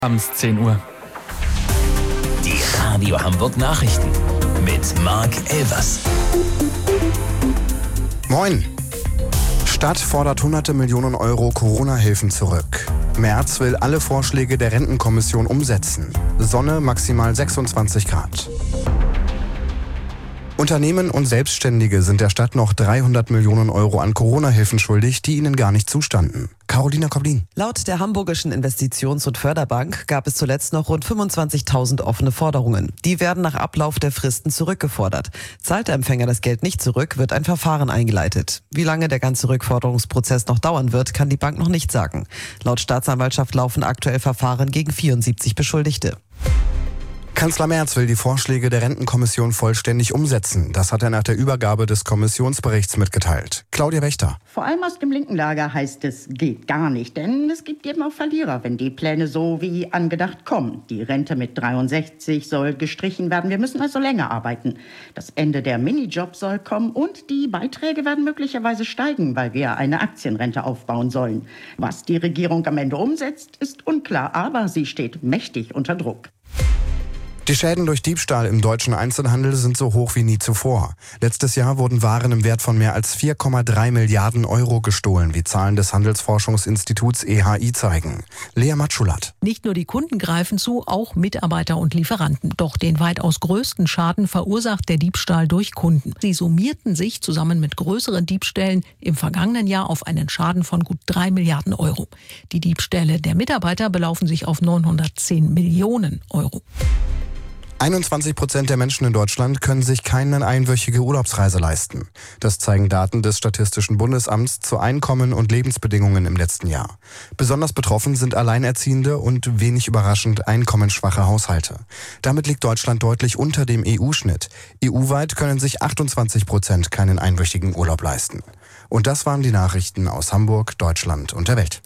Abends 10 Uhr. Die Radio Hamburg Nachrichten mit Marc Elvers. Moin. Stadt fordert hunderte Millionen Euro Corona-Hilfen zurück. Merz will alle Vorschläge der Rentenkommission umsetzen. Sonne maximal 26 Grad. Unternehmen und Selbstständige sind der Stadt noch 300 Millionen Euro an Corona-Hilfen schuldig, die ihnen gar nicht zustanden. Carolina Koblin. Laut der Hamburgischen Investitions- und Förderbank gab es zuletzt noch rund 25.000 offene Forderungen. Die werden nach Ablauf der Fristen zurückgefordert. Zahlt der Empfänger das Geld nicht zurück, wird ein Verfahren eingeleitet. Wie lange der ganze Rückforderungsprozess noch dauern wird, kann die Bank noch nicht sagen. Laut Staatsanwaltschaft laufen aktuell Verfahren gegen 74 Beschuldigte. Kanzler Merz will die Vorschläge der Rentenkommission vollständig umsetzen. Das hat er nach der Übergabe des Kommissionsberichts mitgeteilt. Claudia Wächter. Vor allem aus dem linken Lager heißt es, geht gar nicht. Denn es gibt eben auch Verlierer, wenn die Pläne so wie angedacht kommen. Die Rente mit 63 soll gestrichen werden. Wir müssen also länger arbeiten. Das Ende der Minijobs soll kommen und die Beiträge werden möglicherweise steigen, weil wir eine Aktienrente aufbauen sollen. Was die Regierung am Ende umsetzt, ist unklar, aber sie steht mächtig unter Druck. Die Schäden durch Diebstahl im deutschen Einzelhandel sind so hoch wie nie zuvor. Letztes Jahr wurden Waren im Wert von mehr als 4,3 Milliarden Euro gestohlen, wie Zahlen des Handelsforschungsinstituts EHI zeigen. Lea Matschulat. Nicht nur die Kunden greifen zu, auch Mitarbeiter und Lieferanten. Doch den weitaus größten Schaden verursacht der Diebstahl durch Kunden. Sie summierten sich zusammen mit größeren Diebstählen im vergangenen Jahr auf einen Schaden von gut 3 Milliarden Euro. Die Diebstähle der Mitarbeiter belaufen sich auf 910 Millionen Euro. 21% der Menschen in Deutschland können sich keine einwöchige Urlaubsreise leisten. Das zeigen Daten des Statistischen Bundesamts zu Einkommen und Lebensbedingungen im letzten Jahr. Besonders betroffen sind Alleinerziehende und wenig überraschend einkommensschwache Haushalte. Damit liegt Deutschland deutlich unter dem EU-Schnitt. EU-weit können sich 28% keinen einwöchigen Urlaub leisten. Und das waren die Nachrichten aus Hamburg, Deutschland und der Welt.